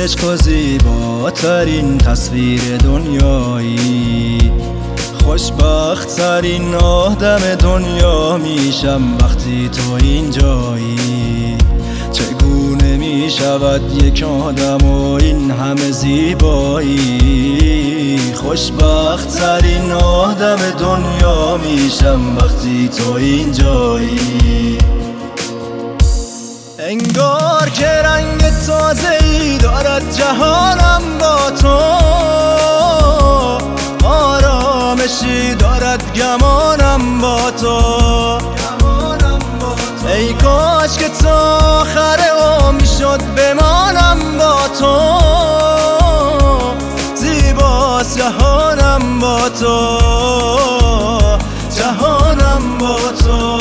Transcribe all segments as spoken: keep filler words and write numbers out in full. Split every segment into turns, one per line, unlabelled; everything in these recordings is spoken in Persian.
عشق و زیباترین تصویر دنیایی، خوشبخت ترین آدم دنیا میشم وقتی تو اینجایی. چگونه میشود یک آدم و این همه زیبایی؟ خوشبخت ترین آدم دنیا میشم وقتی تو اینجایی. انگار که رنگ تازه‌ای دارد جهانم با تو، آرامشی دارد گمانم با تو. ای کاش که تا آخر عمر شد بمانم با تو، زیباست جهانم با تو، جهانم با تو.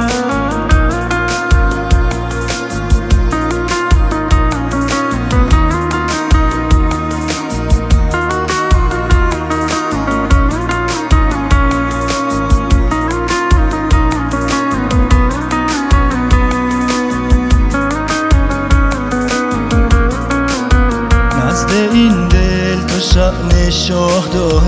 این دل تو شأن شاه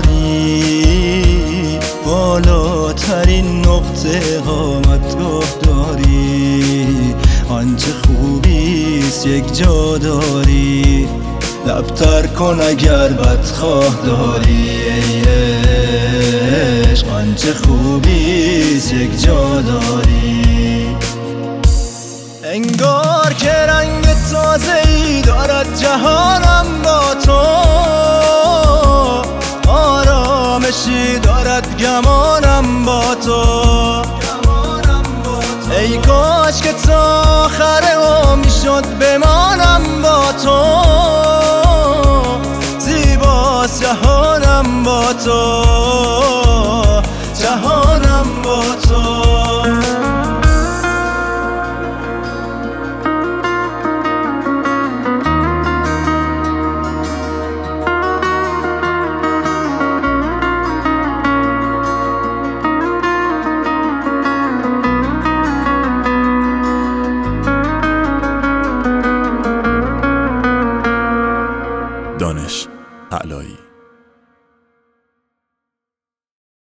داری، بالاترین نقطه قامتگاه داری. آنچه خوبیست یک جا داری، لبتر کن اگر بدخواه داری. ای عشق آنچه خوبیست یک جا داری. انگار که رنگ تازه‌ای دارد جهانم با تو، آرامشی دارد گمانم با تو. ای کاش که تا آخر عمر شد بمانم با تو، زیباست جهانم با تو.